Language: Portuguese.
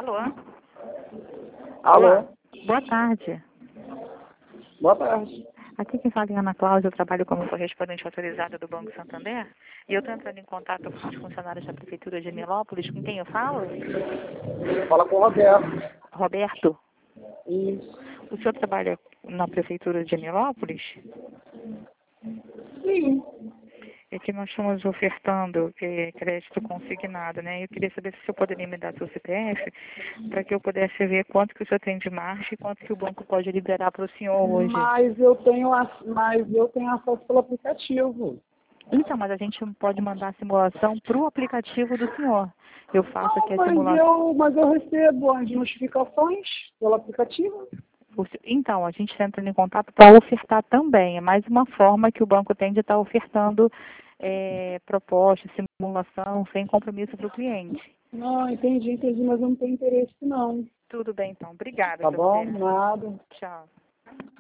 Alô? Alô? Boa tarde. Boa tarde. Aqui quem fala é Ana Cláudia, eu trabalho como correspondente autorizada do Banco Santander e eu estou entrando em contato com os funcionários da Prefeitura de Nilópolis. Com quem eu falo? Fala com o Roberto. Roberto, Isso. o senhor trabalha na Prefeitura de Nilópolis? Sim. É que nós estamos ofertando crédito consignado, né? Eu queria saber se o senhor poderia me dar seu CPF para que eu pudesse ver quanto que o senhor tem de margem e quanto que o banco pode liberar para o senhor hoje. Mas eu tenho acesso pelo aplicativo. Então, mas a gente pode mandar a simulação para o aplicativo do senhor. Eu faço aqui a Não, simulação. mas eu recebo as notificações pelo aplicativo. Então, a gente está entrando em contato para ofertar também. É mais uma forma que o banco tem de estar ofertando proposta, simulação, sem compromisso para o cliente. Não, entendi, mas eu não tenho interesse não. Tudo bem, então. Obrigada Tá pelo bom? tempo. Nada. Tchau.